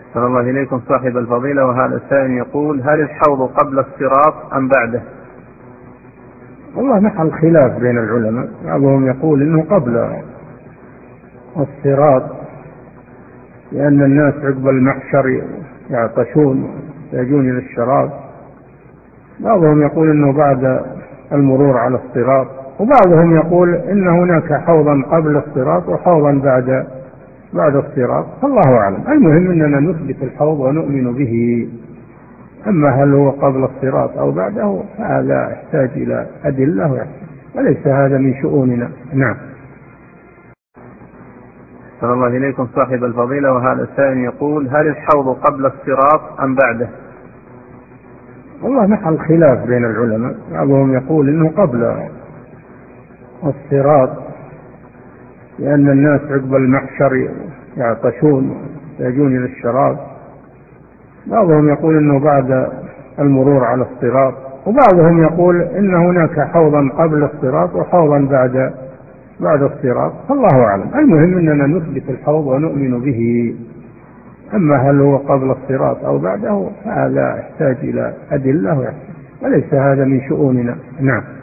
صلى الله إليكم صاحب الفضيلة، وهذا السائل يقول: هل الحوض قبل الصراط أم بعده؟ والله محل خلاف بين العلماء، بعضهم يقول إنه قبل الصراط لأن الناس عقب المحشر يعطشون يحتاجون إلى الشراب، بعضهم يقول إنه بعد المرور على الصراط، وبعضهم يقول إن هناك حوضا قبل الصراط وحوضا بعد الصراط، الله أعلم. المهم أننا نثبت الحوض ونؤمن به، أما هل هو قبل الصراط أو بعده فهذا يحتاج إلى أدلة وليس هذا من شؤوننا. نعم. صلى الله إليكم صاحب الفضيلة، وهذا السائل يقول: هل الحوض قبل الصراط أم بعده؟ والله محل خلاف بين العلماء، بعضهم يقول إنه قبل الصراط لأن الناس عقب المحشر يعطشون يحتاجون إلى الشراب، بعضهم يقول إنه بعد المرور على الصراط، وبعضهم يقول إن هناك حوضا قبل الصراط وحوضا بعد الصراط، الله أعلم. المهم أننا نثبت الحوض ونؤمن به، أما هل هو قبل الصراط أو بعده فهذا يحتاج إلى أدلة وليس هذا من شؤوننا. نعم.